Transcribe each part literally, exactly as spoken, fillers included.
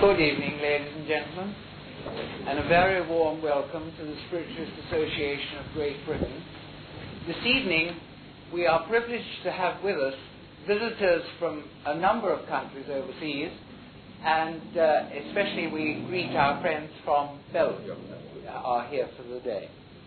Good evening, ladies and gentlemen, and a very warm welcome to the Spiritualist Association of Great Britain. This evening, we are privileged to have with us visitors from a number of countries overseas, and uh, especially we greet our friends from Belgium that are here for the day.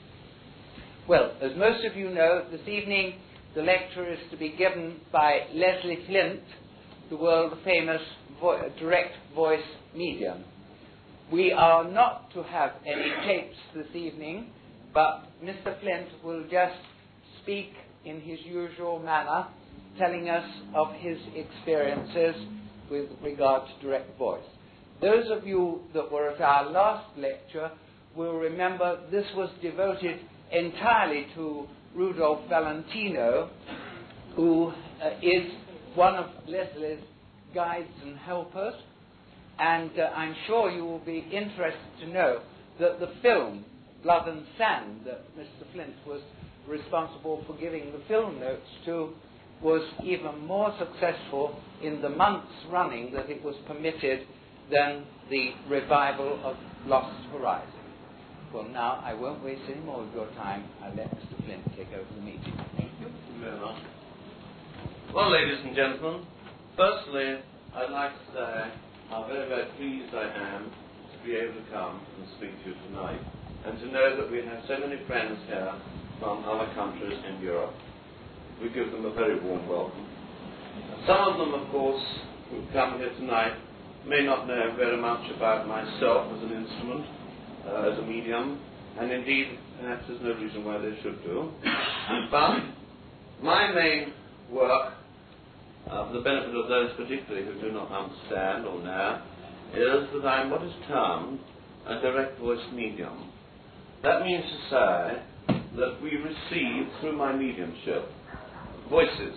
Well, as most of you know, this evening the lecture is to be given by Leslie Flint, the world-famous vo- direct voice medium. We are not to have any tapes this evening, but Mister Flint will just speak in his usual manner, telling us of his experiences with regard to direct voice. Those of you that were at our last lecture will remember this was devoted entirely to Rudolph Valentino, who uh, is one of Leslie's guides and helpers, and uh, I'm sure you will be interested to know that the film Blood and Sand that Mister Flint was responsible for giving the film notes to was even more successful in the months running that it was permitted than the revival of Lost Horizon. Well, now I won't waste any more of your time. I'll let Mister Flint take over the meeting. Thank you. Thank you very much. Well, ladies and gentlemen, firstly, I'd like to say how very, very pleased I am to be able to come and speak to you tonight, and to know that we have so many friends here from other countries in Europe. We give them a very warm welcome. Some of them, of course, who've come here tonight may not know very much about myself as an instrument, uh, as a medium, and indeed, perhaps there's no reason why they should do. But my main work, Uh, for the benefit of those particularly who do not understand or know, is that I'm what is termed a direct voice medium. That means to say that we receive, through my mediumship, voices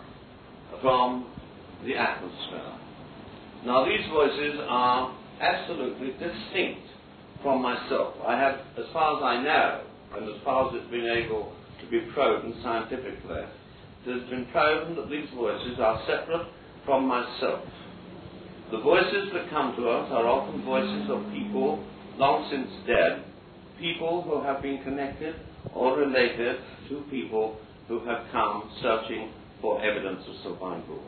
from the atmosphere. Now, these voices are absolutely distinct from myself. I have, as far as I know, and as far as it's been able to be proven scientifically, it has been proven that these voices are separate from myself. The voices that come to us are often voices of people long since dead, people who have been connected or related to people who have come searching for evidence of survival.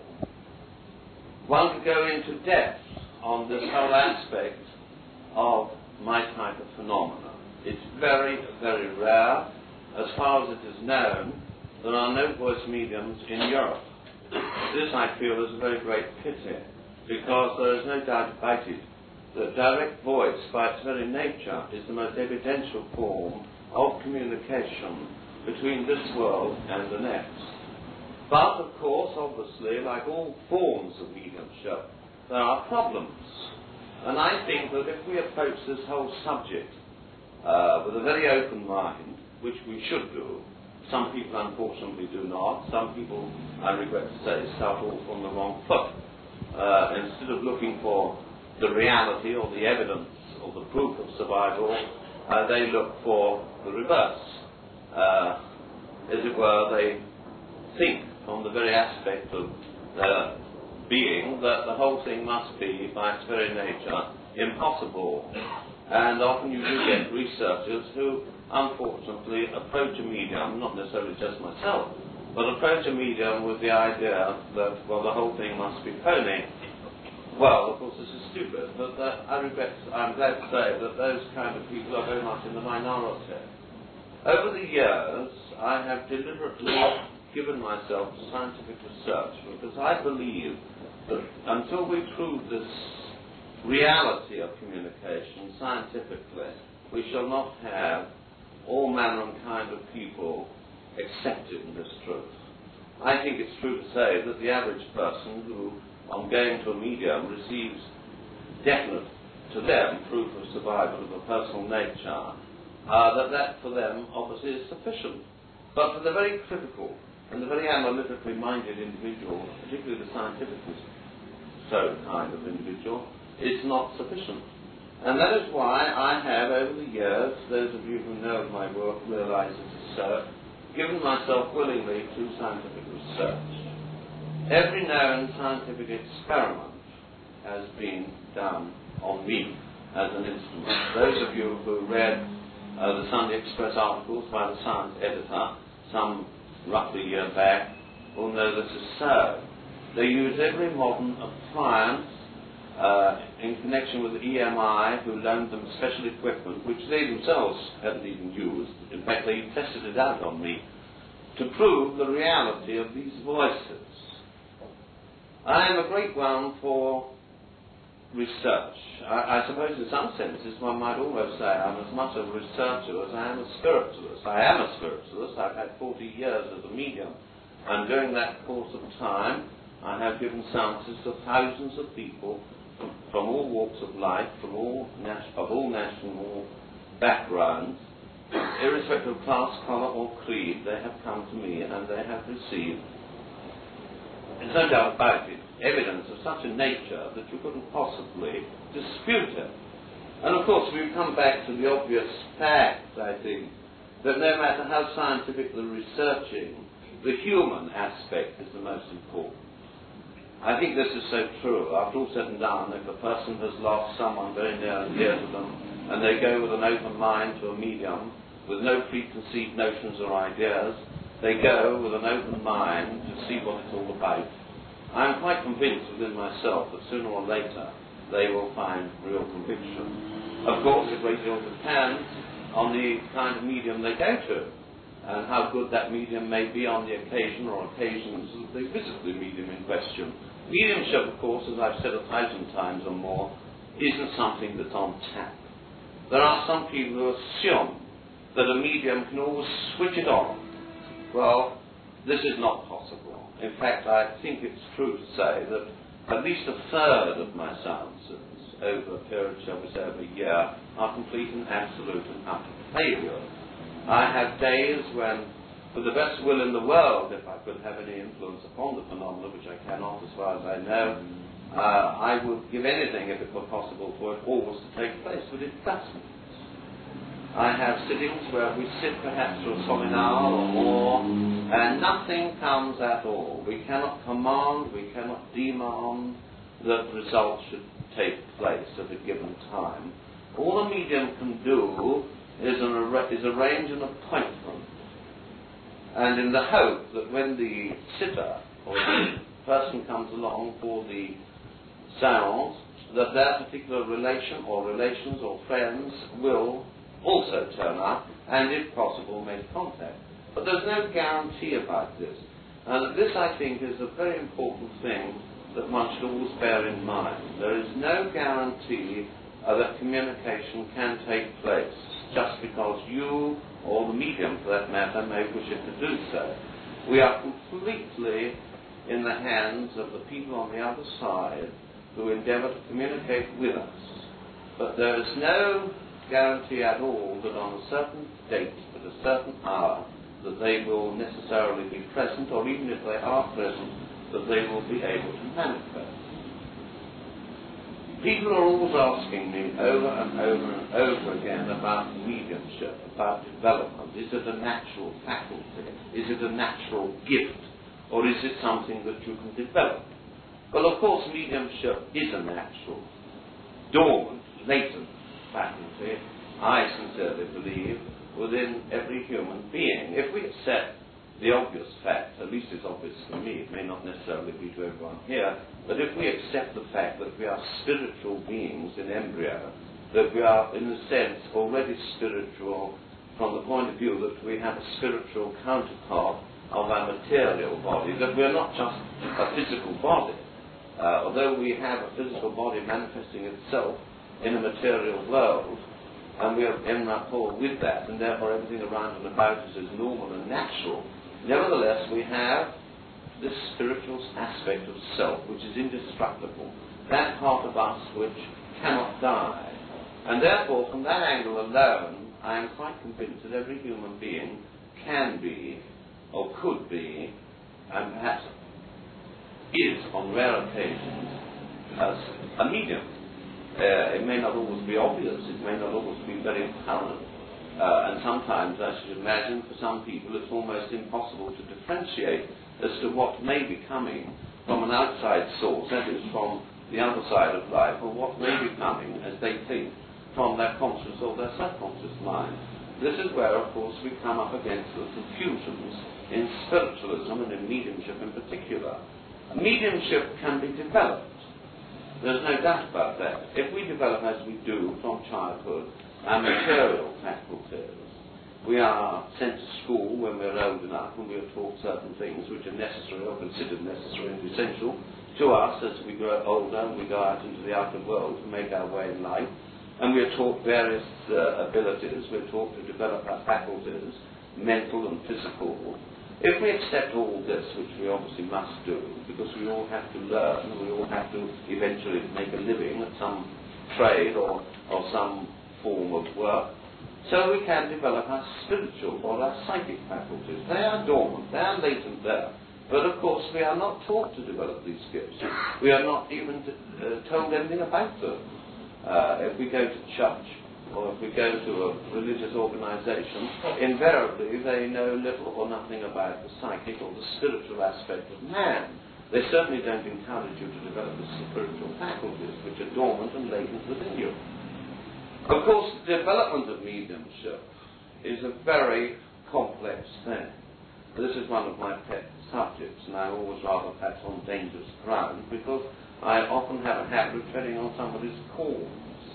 One could go into depth on this whole aspect of my type of phenomena. It's very, very rare. As far as it is known, there are no voice mediums in Europe. This, I feel, is a very great pity, because there is no doubt about it that direct voice, by its very nature, is the most evidential form of communication between this world and the next. But, of course, obviously, like all forms of mediumship, there are problems. And I think that if we approach this whole subject uh, with a very open mind, which we should do, some people, unfortunately, do not. Some people, I regret to say, start off on the wrong foot. Uh, instead of looking for the reality or the evidence or the proof of survival, uh, they look for the reverse. Uh, as it were, they think from the very aspect of their being that the whole thing must be, by its very nature, impossible. And often you do get researchers who, unfortunately, approach a medium, not necessarily just myself, but approach a medium with the idea that, well, the whole thing must be phony. Well, of course, this is stupid, but uh, I regret, I'm glad to say that those kind of people are very much in the minority. Over the years, I have deliberately given myself to scientific research, because I believe that until we prove this reality of communication scientifically, we shall not have all manner and kind of people accepting this truth. I think it's true to say that the average person who, on going to a medium, receives definite, to them, proof of survival of a personal nature, uh, that that for them obviously is sufficient. But for the very critical and the very analytically minded individual, particularly the scientifically so kind of individual, it's not sufficient. And that is why I have, over the years, those of you who know my work realize it is so, given myself willingly to scientific research. Every known scientific experiment has been done on me as an instrument. Those of you who read uh, the Sunday Express articles by the science editor some roughly a year back will know this is so. They use every modern appliance uh, in connection with E M I, who loaned them special equipment which they themselves hadn't even used. In fact, they tested it out on me to prove the reality of these voices. I am a great one for research. I, I suppose in some senses one might almost say I'm as much a researcher as I am a spiritualist. I am a spiritualist. I've had forty years as a medium, and during that course of time I have given seances to thousands of people from, from all walks of life, from all nas- of all national backgrounds, irrespective of class, colour or creed. They have come to me and they have received, there's no doubt about it, evidence of such a nature that you couldn't possibly dispute it. And of course we've come back to the obvious fact, I think, that no matter how scientific the researching, the human aspect is the most important. I think this is so true. After all said and done, if a person has lost someone very near and dear to them, and they go with an open mind to a medium, with no preconceived notions or ideas, they go with an open mind to see what it's all about. I'm quite convinced within myself that sooner or later they will find real conviction. Of course, a great deal depends on the kind of medium they go to, and how good that medium may be on the occasion or occasions that they visit the medium in question. Mediumship, of course, as I've said a thousand times or more, isn't something that's on tap. There are some people who assume that a medium can always switch it on. Well, this is not possible. In fact, I think it's true to say that at least a third of my seances over a period, shall we say, of a year, are complete and absolute and utter failure. I have days when, with the best will in the world, if I could have any influence upon the phenomena, which I cannot as far as I know, uh, I would give anything if it were possible for it always to take place, but it doesn't. I have sittings where we sit perhaps for a solid hour or more, and nothing comes at all. We cannot command, we cannot demand that results should take place at a given time. All a medium can do is, an ar- is arrange an appointment, and in the hope that when the sitter or the person comes along for the seance, that their particular relation or relations or friends will also turn up and, if possible, make contact. But there's no guarantee about this. And this, I think, is a very important thing that one should always bear in mind. There is no guarantee uh, that communication can take place just because you, or the medium for that matter, may wish it to do so. We are completely in the hands of the people on the other side who endeavour to communicate with us. But there is no guarantee at all that on a certain date, at a certain hour, that they will necessarily be present, or even if they are present, that they will be able to manifest. People are always asking me over and over and over again about mediumship, about development. Is it a natural faculty? Is it a natural gift? Or is it something that you can develop? Well, of course, mediumship is a natural, dormant, latent faculty, I sincerely believe, within every human being. If we accept the obvious fact, at least it's obvious for me, it may not necessarily be to everyone here, but if we accept the fact that we are spiritual beings in embryo, that we are, in a sense, already spiritual from the point of view that we have a spiritual counterpart of our material body, that we are not just a physical body, uh, although we have a physical body manifesting itself in a material world, and we are in rapport with that, and therefore everything around and about us is normal and natural. Nevertheless, we have this spiritual aspect of self, which is indestructible, that part of us which cannot die. And therefore, from that angle alone, I am quite convinced that every human being can be, or could be, and perhaps is, on rare occasions, as a medium. Uh, it may not always be obvious, it may not always be very apparent, uh, and sometimes, I should imagine, for some people it's almost impossible to differentiate as to what may be coming from an outside source, that is, from the other side of life, or what may be coming as they think from their conscious or their subconscious mind. This is where, of course, we come up against the confusions in spiritualism and in mediumship in particular. Mediumship can be developed. There's no doubt about that. If we develop as we do from childhood our material faculties, we are sent to school when we're old enough and we are taught certain things which are necessary or considered necessary and essential to us as we grow older and we go out into the outer world to make our way in life. And we are taught various uh, abilities. We're taught to develop our faculties, mental and physical. If we accept all this, which we obviously must do, because we all have to learn, we all have to eventually make a living at some trade or, or some form of work, so we can develop our spiritual or our psychic faculties. They are dormant, they are latent there. But of course we are not taught to develop these gifts. We are not even to, uh, told anything about them. Uh, if we go to church, or if we go to a religious organisation, invariably they know little or nothing about the psychic or the spiritual aspect of man. They certainly don't encourage you to develop the spiritual faculties which are dormant and latent within you. Of course, the development of mediumship is a very complex thing. This is one of my pet subjects, and I always rather perhaps on dangerous ground, because I often have a habit of treading on somebody's corns.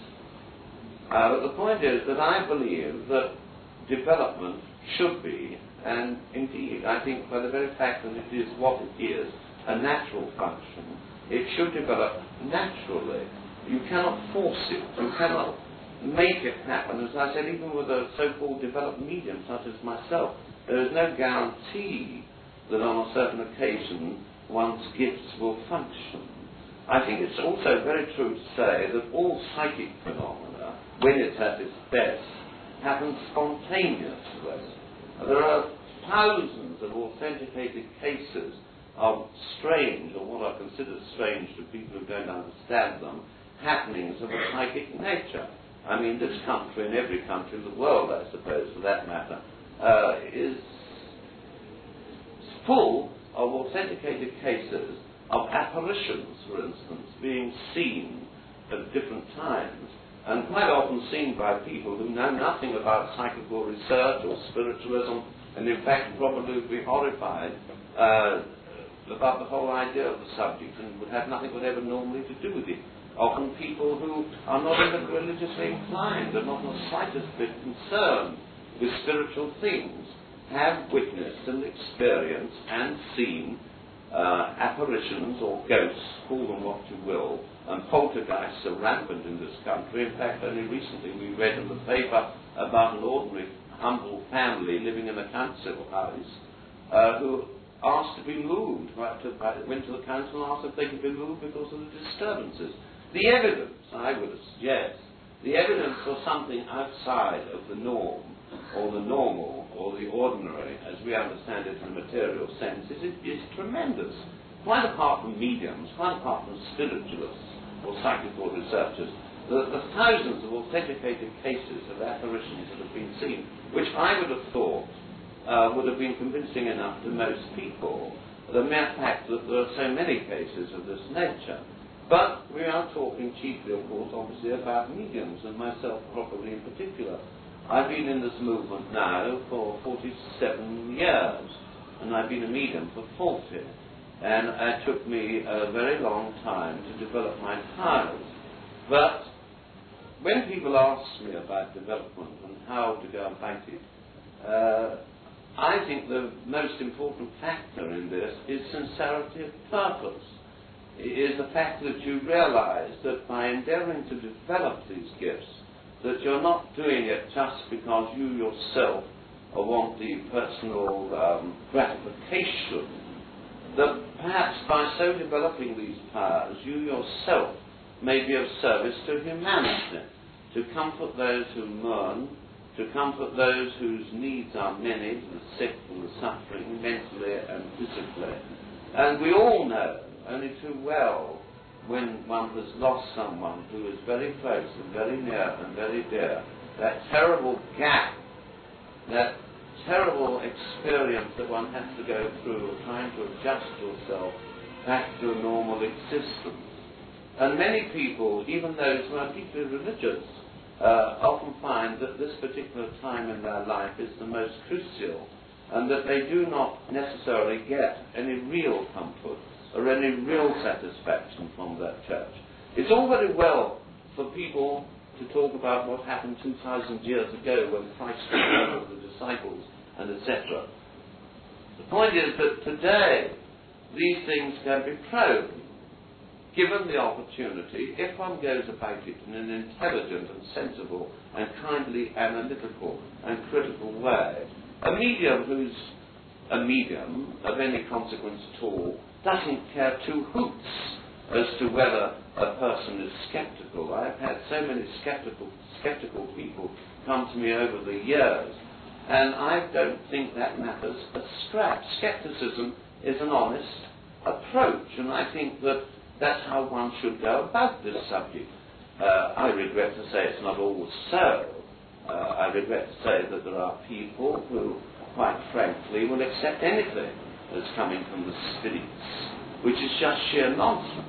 Uh, but the point is that I believe that development should be, and indeed I think by the very fact that it is what it is, a natural function, it should develop naturally. You cannot force it, you cannot make it happen. As I said, even with a so-called developed medium such as myself, there is no guarantee that on a certain occasion one's gifts will function. I think it's also very true to say that all psychic phenomena, when it's at its best, happen spontaneously. There are thousands of authenticated cases of strange, or what are considered strange to people who don't understand them, happenings of a psychic nature. I mean, this country and every country in the world, I suppose, for that matter, uh, is full of authenticated cases of apparitions, for instance, being seen at different times, and quite often seen by people who know nothing about psychical research or spiritualism, and in fact probably would be horrified uh, about the whole idea of the subject and would have nothing whatever normally to do with it. Often people who are not even religiously inclined, are not in the slightest bit concerned with spiritual things, have witnessed and experienced and seen uh, apparitions or ghosts, call them what you will, and poltergeists are rampant in this country. In fact, only recently we read in the paper about an ordinary, humble family living in a council house uh, who asked to be moved, right, to, went to the council and asked if they could be moved because of the disturbances. The evidence, I would suggest, the evidence for something outside of the norm, or the normal, or the ordinary, as we understand it in a material sense, is, is tremendous. Quite apart from mediums, quite apart from spiritualists or psychical researchers, the, the thousands of authenticated cases of apparitions that have been seen, which I would have thought uh, would have been convincing enough to most people, the mere fact that there are so many cases of this nature. But we are talking chiefly, of course, obviously about mediums, and myself probably in particular. I've been in this movement now for forty-seven years, and I've been a medium for forty. And it took me a very long time to develop my powers. But when people ask me about development and how to go about it, uh, I think the most important factor in this is sincerity of purpose. It is the fact that you realize that by endeavoring to develop these gifts, that you're not doing it just because you yourself want the personal um, gratification, that perhaps by so developing these powers, you yourself may be of service to humanity, to comfort those who mourn, to comfort those whose needs are many, the sick and the suffering, mentally and physically. And we all know, only too well, when one has lost someone who is very close and very near and very dear, that terrible gap, that terrible experience that one has to go through trying to adjust yourself back to a normal existence. And many people, even those who are deeply religious, uh, often find that this particular time in their life is the most crucial, and that they do not necessarily get any real comfort or any real satisfaction from that church. It's all very well for people to talk about what happened two thousand years ago when Christ took over the disciples and et cetera. The point is that today these things can be probed, given the opportunity, if one goes about it in an intelligent and sensible and kindly analytical and critical way. A medium who's a medium of any consequence at all doesn't care two hoots as to whether a person is skeptical. I've had so many skeptical, skeptical people come to me over the years, and I don't think that matters a scrap. Skepticism is an honest approach, and I think that that's how one should go about this subject. Uh, I regret to say it's not always so. Uh, I regret to say that there are people who, quite frankly, will accept anything that's coming from the spirits, which is just sheer nonsense.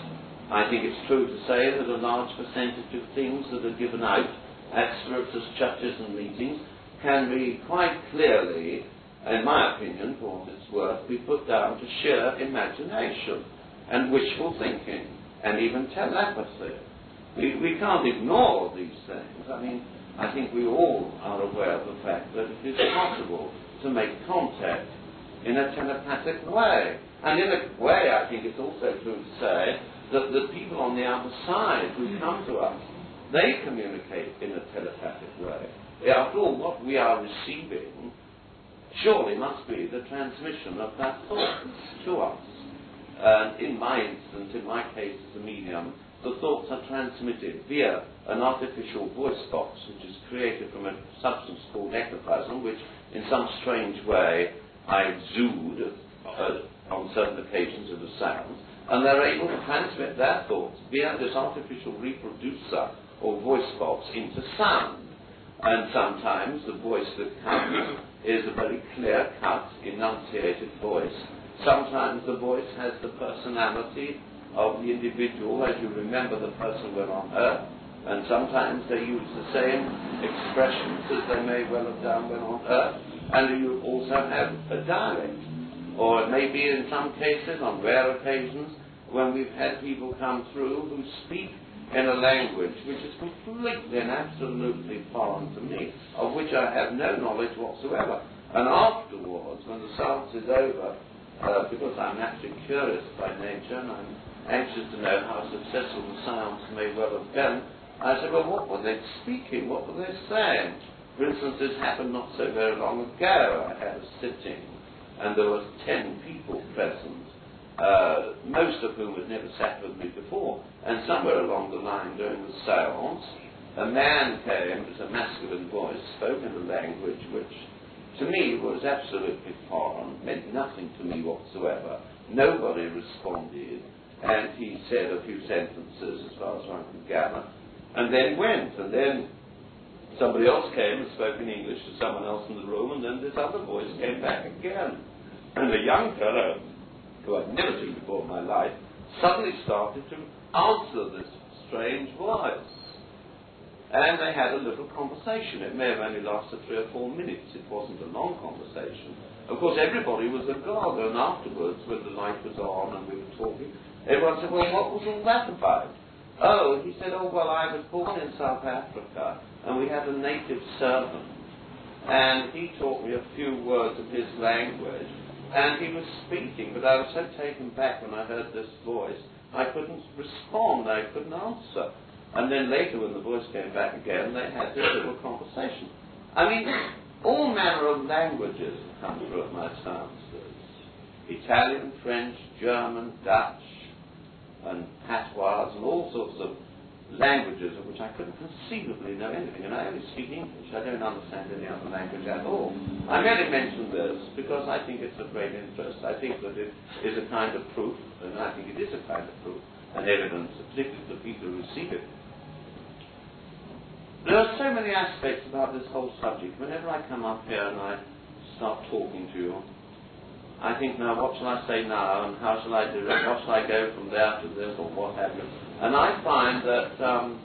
I think it's true to say that a large percentage of things that are given out at spirituous churches and meetings can be quite clearly, in my opinion, for what it's worth, be put down to sheer imagination and wishful thinking and even telepathy. We, we can't ignore these things. I mean, I think we all are aware of the fact that it is possible to make contact in a telepathic way. And in a way, I think it's also true to say that the people on the other side who come to us, they communicate in a telepathic way. After all, what we are receiving surely must be the transmission of that thought to us. And in my instance, in my case as a medium, the thoughts are transmitted via an artificial voice box which is created from a substance called ectoplasm, which in some strange way I exude uh, on certain occasions of the sound, and they're able to transmit their thoughts via this artificial reproducer or voice box into sound. And sometimes the voice that comes is a very clear-cut, enunciated voice. Sometimes the voice has the personality of the individual as you remember the person when on earth, and sometimes they use the same expressions as they may well have done when on earth, and you also have a dialect. Or it may be in some cases, on rare occasions, when we've had people come through who speak in a language which is completely and absolutely foreign to me, of which I have no knowledge whatsoever. And afterwards, when the seance is over, uh, because I'm actually curious by nature and I'm anxious to know how successful the seance may well have been, I said, well, what were they speaking? What were they saying? For instance, this happened not so very long ago. I had a sitting, and there were ten people present, uh, most of whom had never sat with me before. And somewhere along the line during the seance, a man came, it was a masculine voice, spoke in a language which to me was absolutely foreign, meant nothing to me whatsoever. Nobody responded, and he said a few sentences as far as one could gather, and then went, and then somebody else came and spoke in English to someone else in the room, and then this other voice came back again. And a young fellow, who I'd never seen before in my life, suddenly started to answer this strange voice. And they had a little conversation. It may have only lasted three or four minutes. It wasn't a long conversation. Of course, everybody was agog, and afterwards, when the light was on and we were talking, everyone said, well, what was all that about? Oh, he said, oh, well, I was born in South Africa, and we had a native servant, and he taught me a few words of his language, and he was speaking, but I was so taken back when I heard this voice, I couldn't respond, I couldn't answer. And then later, when the voice came back again, they had this little conversation. I mean, all manner of languages have come through at my seances. Italian, French, German, Dutch, and patois, and all sorts of languages of which I couldn't conceivably know anything. And I only speak English. I don't understand any other language at all. I merely mention this because I think it's of great interest. I think that it is a kind of proof, and I think it is a kind of proof, and evidence, particularly to the people who receive it. There are so many aspects about this whole subject. Whenever I come up here and I start talking to you, I think, now, what shall I say now, and how shall I do it? What shall I go from there to this, or what have you? And I find that um,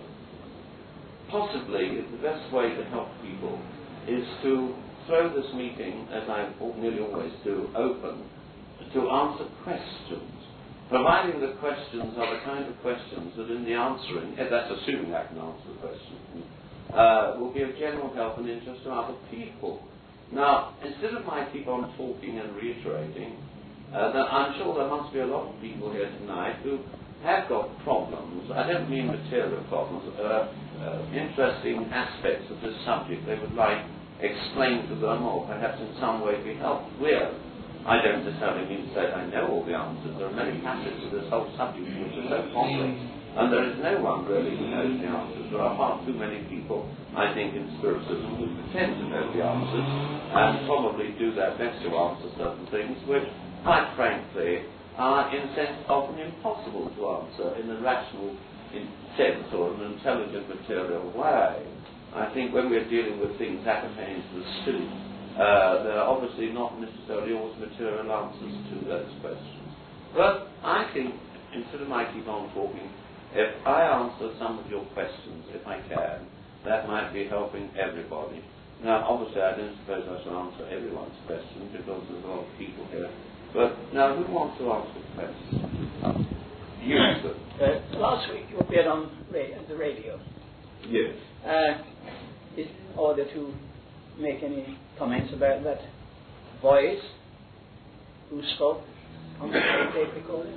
possibly the best way to help people is to throw this meeting, as I nearly always do, open to answer questions, providing the questions are the kind of questions that in the answering, and that's assuming I can answer the question, uh, will be of general help and interest to other people. Now, instead of my keep on talking and reiterating, uh, that I'm sure there must be a lot of people here tonight who have got problems. I don't mean material problems, uh, uh, interesting aspects of this subject they would like explained to them or perhaps in some way be helped with. I don't necessarily mean to say I know all the answers. There are many facets of this whole subject which are so complex, and there is no one really who knows the answers. There are far too many people, I think, in Spiritism who pretend to know the answers and probably do their best to answer certain things which, quite frankly, are in a sense often impossible to answer in a rational in sense or an intelligent material way. I think when we're dealing with things appertaining to the spirit, uh, there are obviously not necessarily always material answers to those questions. But I think, instead of my keep on talking, if I answer some of your questions, if I can, that might be helping everybody. Now, obviously, I don't suppose I shall answer everyone's question because there's a lot of people here. But now, who wants to ask a question? You, sir. Uh, last week you appeared on ra- the radio. Yes. Uh, in order to make any comments about that voice who spoke on the tape recorder.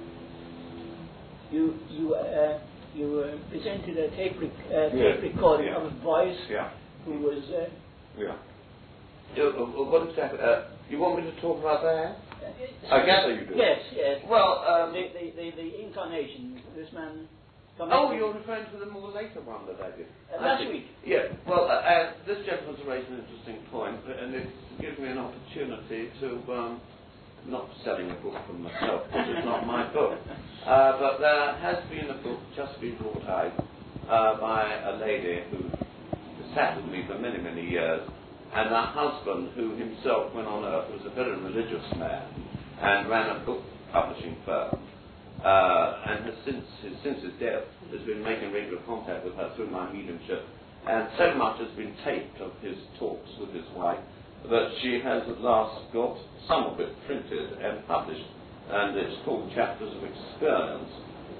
You you uh, you uh, presented a tape, rec- uh, tape yes. recording yeah. of a voice yeah. who was. Uh, yeah. You, uh, what exactly? Uh, you want me to talk about that? Uh, I gather you do. Yes, yes. Well, um, the, the, the the incarnation. This man. Oh, you're referring to the more later one that I did. Uh, last week. Yeah. Well, uh, uh, this gentleman's raised an interesting point, and it gives me an opportunity to, um, not selling a book from myself, because it's not my book, uh, but there has been a book just been brought out uh, by a lady who sat with me for many, many years, and her husband, who himself, when on earth, was a very religious man and ran a book publishing firm. Uh, and has since his, since his death has been making regular contact with her through my mediumship, and so much has been taped of his talks with his wife that she has at last got some of it printed and published, and it's called Chapters of Experience.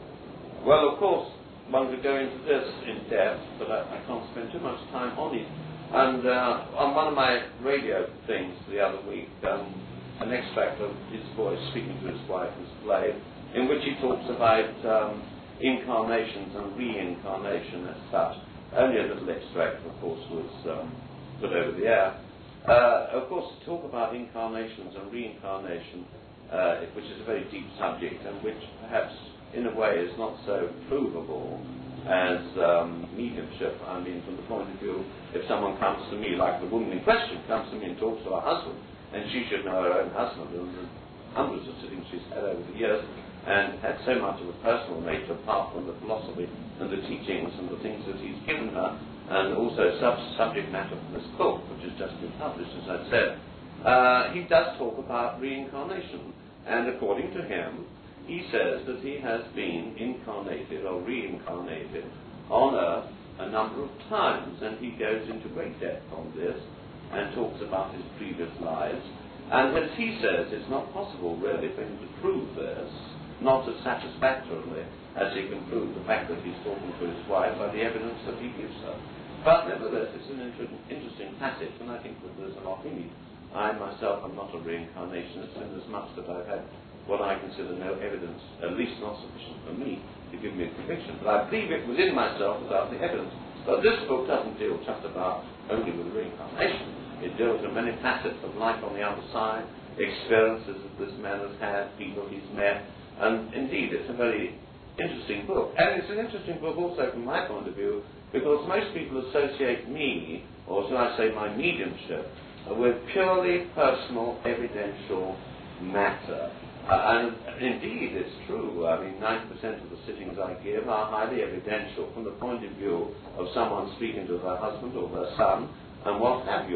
Well, of course, one could go into this in depth, but I, I can't spend too much time on it. And uh, on one of my radio things the other week, um, an extract of his voice speaking to his wife was played, in which he talks about um, incarnations and reincarnation as such. Only a little extract, of course, was um, put over the air. Uh, of course, to talk about incarnations and reincarnation, uh, which is a very deep subject, and which perhaps, in a way, is not so provable as um, mediumship. I mean, from the point of view, if someone comes to me, like the woman in question, comes to me and talks to her husband, and she should know her own husband, and the hundreds of sittings she's had over the years, and had so much of a personal nature apart from the philosophy and the teachings and the things that he's given her, and also sub- subject matter for this book, which has just been published, as I said. Uh, he does talk about reincarnation, and according to him, he says that he has been incarnated or reincarnated on Earth a number of times, and he goes into great depth on this and talks about his previous lives. And as he says, it's not possible really for him to prove this, not as satisfactorily as he can prove the fact that he's talking to his wife by the evidence that he gives her. But nevertheless, it's an inter- interesting passage, and I think that there's a lot in it. I myself am not a reincarnationist, in as much that I've had what I consider no evidence, at least not sufficient for me, to give me a conviction. But I believe it within myself without the evidence. But this book doesn't deal just about only with reincarnation. It deals with many facets of life on the other side, experiences that this man has had, people he's met, and indeed it's a very interesting book. And it's an interesting book also from my point of view, because most people associate me, or shall I say my mediumship, with purely personal, evidential matter. Uh, and indeed, it's true. I mean, ninety percent of the sittings I give are highly evidential from the point of view of someone speaking to their husband or their son, and what have you.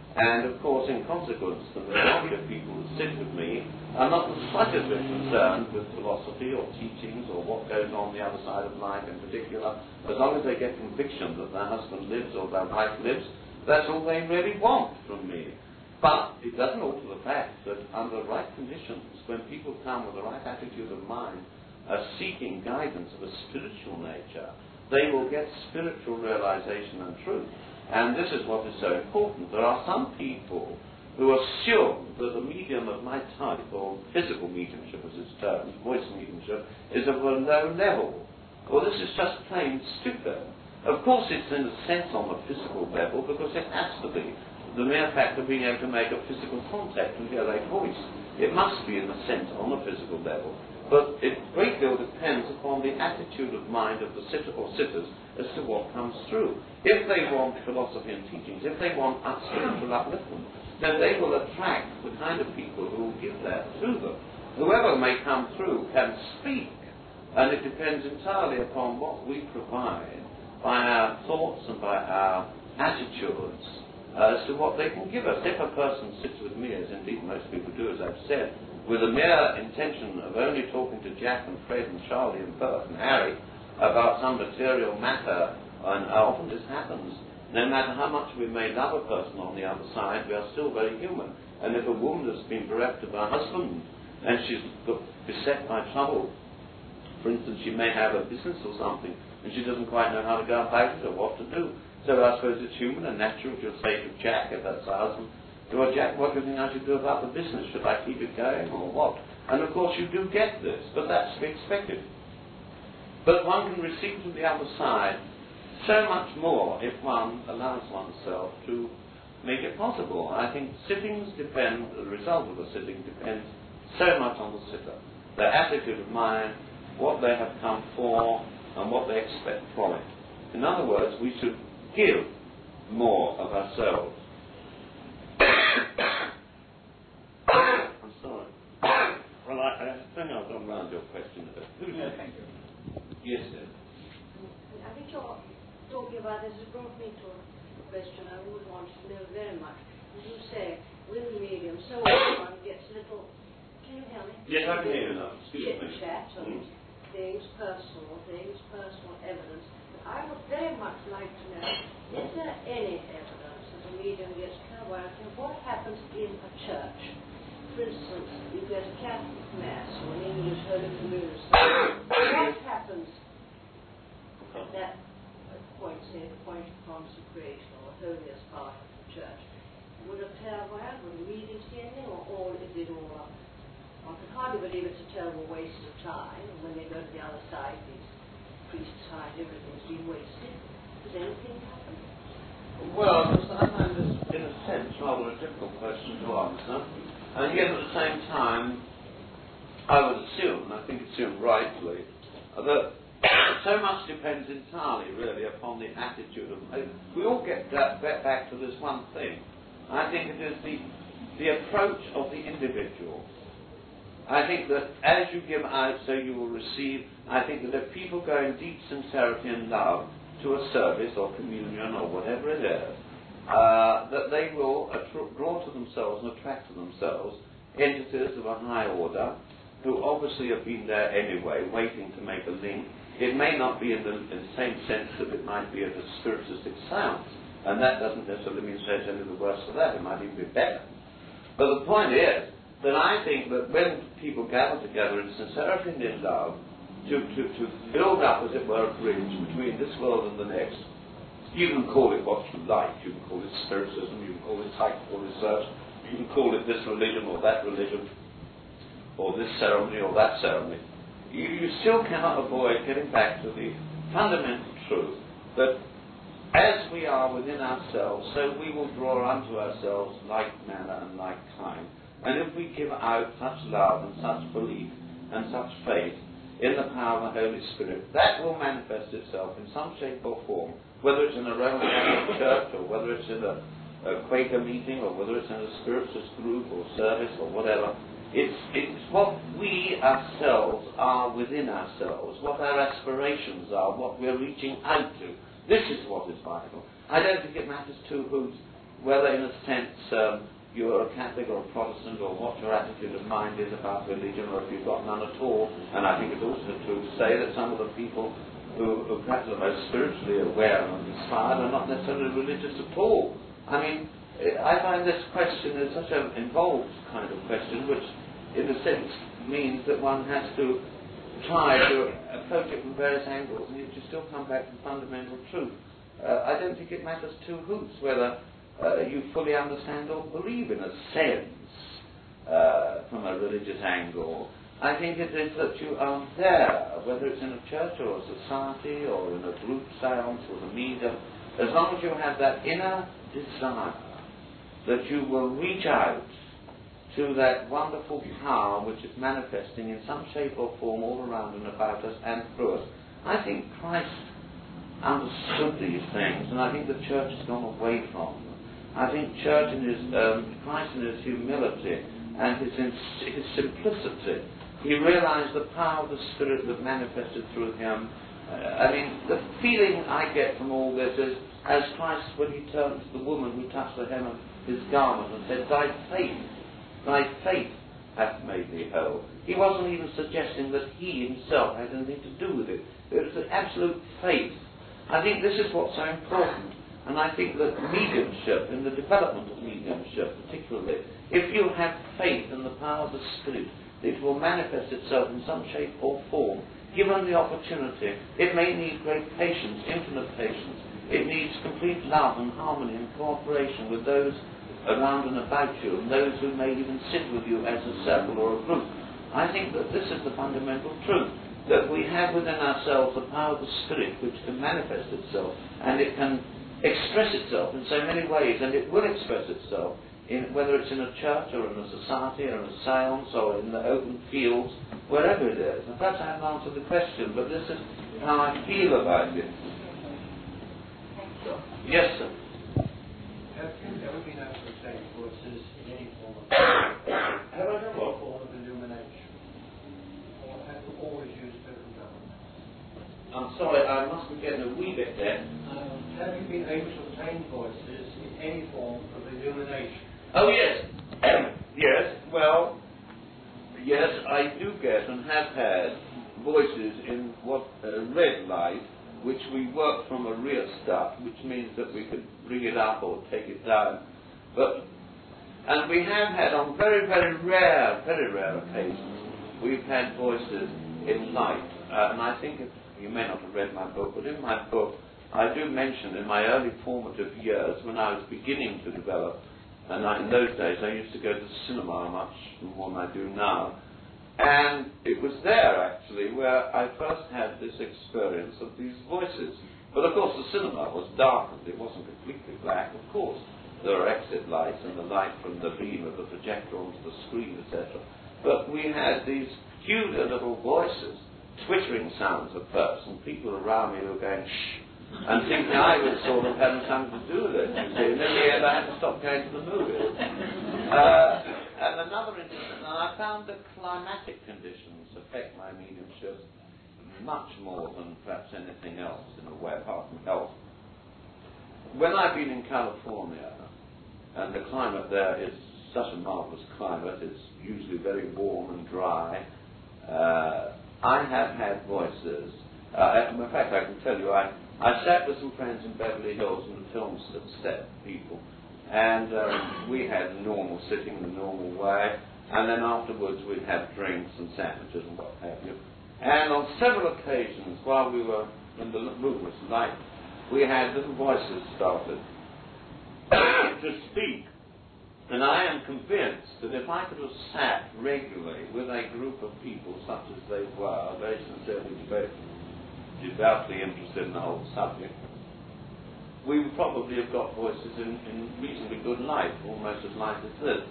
And of course, in consequence, the majority of people who sit with me are not the slightest bit concerned with philosophy or teachings or what goes on the other side of life in particular. As long as they get conviction that their husband lives or their wife lives, that's all they really want from me. But it doesn't alter the fact that under the right conditions, when people come with the right attitude of mind, are seeking guidance of a spiritual nature, they will get spiritual realization and truth. And this is what is so important. There are some people who assume that the medium of my type, or physical mediumship as it's termed, voice mediumship, is of a low level. Well, this is just plain stupid. Of course it's in a sense on the physical level, because it has to be. The mere fact of being able to make a physical contact and hear a voice, it must be in a sense on the physical level. But it great deal depends upon the attitude of mind of the sitter or sitters as to what comes through. If they want philosophy and teachings, if they want spiritual upliftment, then they will attract the kind of people who will give that to them. Whoever may come through can speak, and it depends entirely upon what we provide by our thoughts and by our attitudes as to what they can give us. If a person sits with me, as indeed most people do, as I've said, with a mere intention of only talking to Jack and Fred and Charlie and Bert and Harry about some material matter, and often this happens, no matter how much we may love a person on the other side, we are still very human. And if a woman has been bereft of her husband and she's beset by trouble, for instance, she may have a business or something and she doesn't quite know how to go about it or what to do. So I suppose it's human and natural to say to Jack, if that's her husband, well, Jack, what do you think I should do about the business? Should I keep it going or what? And of course you do get this, but that's to be expected. But one can receive from the other side so much more if one allows oneself to make it possible. I think sittings depend, the result of the sitting depends so much on the sitter. Their attitude of mind, what they have come for, and what they expect from it. In other words, we should give more of ourselves. I'm sorry. Well, I, I think I've gone round your question a bit. Who's yeah, thank you. Yes, sir. I think you're talking about this has brought me to a question I would want to know very much. As you say, with the medium, so often one gets little. Can you hear me? Yes, I can hear you now. Excuse chit me. chat and mm. things, personal things, personal evidence. But I would very much like to know: is there any evidence that a medium gets clairvoyant? And what happens in a church? For instance, you get a Catholic Mass or an English Holy Communion. What happens at that point, say the point of consecration or holiest part of the church? Would a clairvoyant, would a medium see anything, or all is it all up? One can hardly believe it's a terrible waste of time, and when they go to the other side, these priests find everything's been wasted. Does anything happen? Well, I find this, in a sense, rather a difficult question to answer. And yet, at the same time, I would assume, and I think assume rightly, that so much depends entirely, really, upon the attitude of... We all get that, that back to this one thing. I think it is the, the approach of the individual. I think that as you give out, so you will receive. I think that if people go in deep sincerity and love to a service or communion or whatever it is, uh, that they will attr- draw to themselves and attract to themselves entities of a high order who obviously have been there anyway, waiting to make a link. It may not be in the, in the same sense that it might be at a spiritistic seance, and that doesn't necessarily mean there's any the worse for that. It might even be better. But the point is that I think that when people gather together in sincerity and in love to, to, to build up, as it were, a bridge between this world and the next, you can call it what you like. You can call it spiritism, you can call it psychical research, you can call it this religion or that religion, or this ceremony or that ceremony. You, you still cannot avoid getting back to the fundamental truth that as we are within ourselves, so we will draw unto ourselves like manner and like kind. And if we give out such love and such belief and such faith in the power of the Holy Spirit, that will manifest itself in some shape or form, whether it's in a Roman Catholic church or whether it's in a, a Quaker meeting or whether it's in a spiritualist group or service or whatever. It's, it's what we ourselves are within ourselves, what our aspirations are, what we're reaching out to. This is what is vital. I don't think it matters too who's whether in a sense um, you're a Catholic or a Protestant, or what your attitude of mind is about religion, or if you've got none at all. And I think it's also true to say that some of the people who, who perhaps are most spiritually aware and inspired are not necessarily religious at all. I mean, I find this question is such an involved kind of question, which in a sense means that one has to try to approach it from various angles, and you still come back to fundamental truth. Uh, I don't think it matters two hoots whether uh, you fully understand or believe in a sense uh, from a religious angle. I think it is that you are there, whether it's in a church or a society or in a group seance or the medium, as long as you have that inner desire that you will reach out to that wonderful power which is manifesting in some shape or form all around and about us and through us. I think Christ understood these things, and I think the church has gone away from them. I think church in his, um, Christ in his humility and his, in, his simplicity, he realized the power of the Spirit that manifested through him. Uh, I mean, the feeling I get from all this is, as Christ, when he turned to the woman who touched the hem of his garment and said, "Thy faith, thy faith hath made thee whole." He wasn't even suggesting that he himself had anything to do with it. It was an absolute faith. I think this is what's so important. And I think that mediumship, in the development of mediumship particularly, if you have faith in the power of the Spirit, it will manifest itself in some shape or form, given the opportunity. It may need great patience, infinite patience. It needs complete love and harmony and cooperation with those around and about you, and those who may even sit with you as a circle or a group. I think that this is the fundamental truth, that we have within ourselves the power of the Spirit which can manifest itself, and it can express itself in so many ways, and it will express itself in, whether it's in a church or in a society or in a seance or in the open fields, wherever it is. And perhaps I haven't answered the question, but this is how I feel about it. Yes, sir. Have you ever been able to take voices in any form of Have I done what? form of illumination? Or have you always used different elements? I'm sorry, I must be getting a wee bit there. Um, have you been able to obtain voices in any form of illumination? Oh, yes. Yes, well, yes, I do get and have had voices in what uh, red light, which we work from a rheostat, which means that we could bring it up or take it down. But, and we have had on very, very rare, very rare occasions, we've had voices in light. Uh, and I think, if, you may not have read my book, but in my book, I do mention in my early formative years, when I was beginning to develop, and I, in those days I used to go to the cinema much more than I do now, and it was there, actually, where I first had this experience of these voices. But, of course, the cinema was darkened. It wasn't completely black, of course. There are exit lights and the light from the beam of the projector onto the screen, et cetera. But we had these peculiar little voices, twittering sounds at first, and people around me were going, shh, and thinking I was sort of having something to do with it, you see. And in the end, I had to stop going to the movies. Uh, And another incident, and I found that climatic conditions affect my mediumship much more than perhaps anything else in a way, apart from health. When I've been in California, and the climate there is such a marvelous climate, it's usually very warm and dry, uh, I have had voices. Uh, in fact, I can tell you, I, I sat with some friends in Beverly Hills in the film set people, and um, we had normal sitting the normal way, and then afterwards we'd have drinks and sandwiches and what have you. And on several occasions, while we were in the room was light, we had little voices started to speak. And I am convinced that if I could have sat regularly with a group of people such as they were, very sincerely, very devoutly interested in the whole subject, we would probably have got voices in, in reasonably good light, almost as light as this.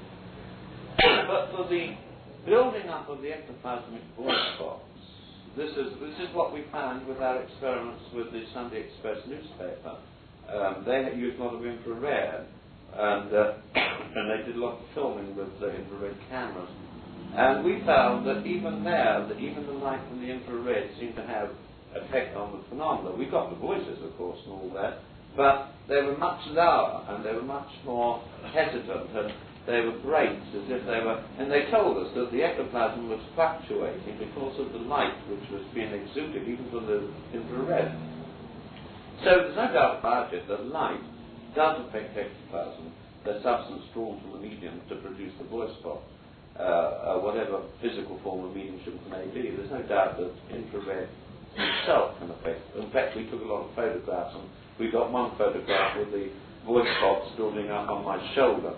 But for the building up of the ectoplasmic voice box, this is this is what we found with our experiments with the Sunday Express newspaper. Um, they had used a lot of infrared, and uh, and they did a lot of filming with uh, infrared cameras. And we found that even there, that even the light from the infrared seemed to have effect on the phenomena. We got the voices, of course, and all that. but they were much lower and they were much more hesitant, and they were great, as if they were, and they told us that the ectoplasm was fluctuating because of the light which was being exuded even from the infrared. So there's no doubt about it that light does affect ectoplasm, the substance drawn from the medium to produce the voice box, uh, uh, whatever physical form of mediumship it may be. There's no doubt that infrared itself can affect. In fact, we took a lot of photographs, and we got one photograph with the voice box building up on my shoulder.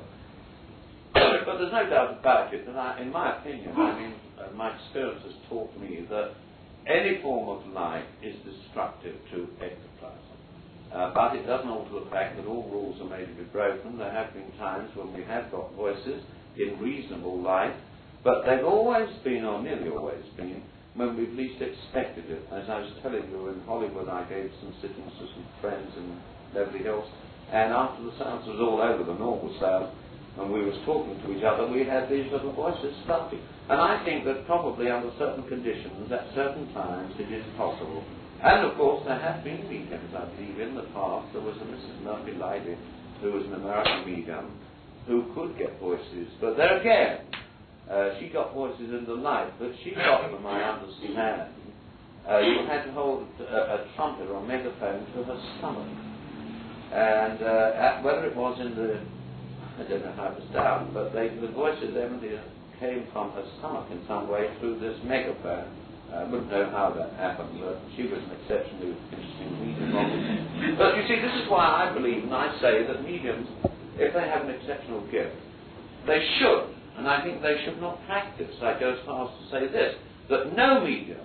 But there's no doubt about it, and I, in my opinion, I mean, uh, my experience has taught me that any form of light is destructive to ectoplasm. Uh, but it doesn't alter the fact that all rules are made to be broken. There have been times when we have got voices in reasonable light, but they've always been, or nearly always been, when we've least expected it. As I was telling you, in Hollywood I gave some sittings to some friends in Beverly Hills, and after the seance was all over, the normal seance, and we was talking to each other, we had these little voices starting. And I think that probably under certain conditions, at certain times, it is possible. And of course, there have been mediums, I believe, in the past. There was a Missus Murphy Lively, who was an American medium, who could get voices. But there again, uh, she got voices in the light, but she got them, I understand. Uh, you had to hold a, a trumpet or a megaphone to her stomach. And uh, at, whether it was in the, I don't know how it was done, but they, the voices evidently came from her stomach in some way through this megaphone. I wouldn't know how that happened, but she was an exceptionally interesting medium. But you see, this is why I believe and I say that mediums, if they have an exceptional gift, they should, and I think they should not practice. I go as far as to say this, that no medium,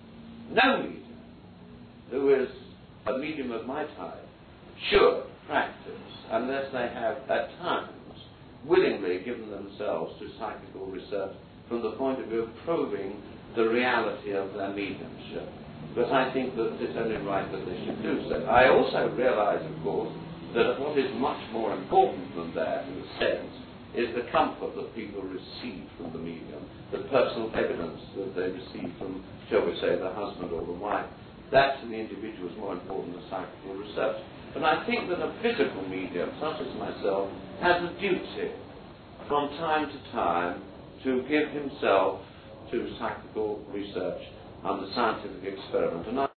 no medium, who is a medium of my type, should practice unless they have, at times, willingly given themselves to psychical research from the point of view of proving the reality of their mediumship. But I think that it's only right that they should do so. I also realize, of course, that what is much more important than that, in a sense, is the comfort that people receive from the medium, the personal evidence that they receive from, shall we say, the husband or the wife. That to the individual is more important than psychical research. But I think that a physical medium, such as myself, has a duty from time to time to give himself to psychical research under scientific experiment. And I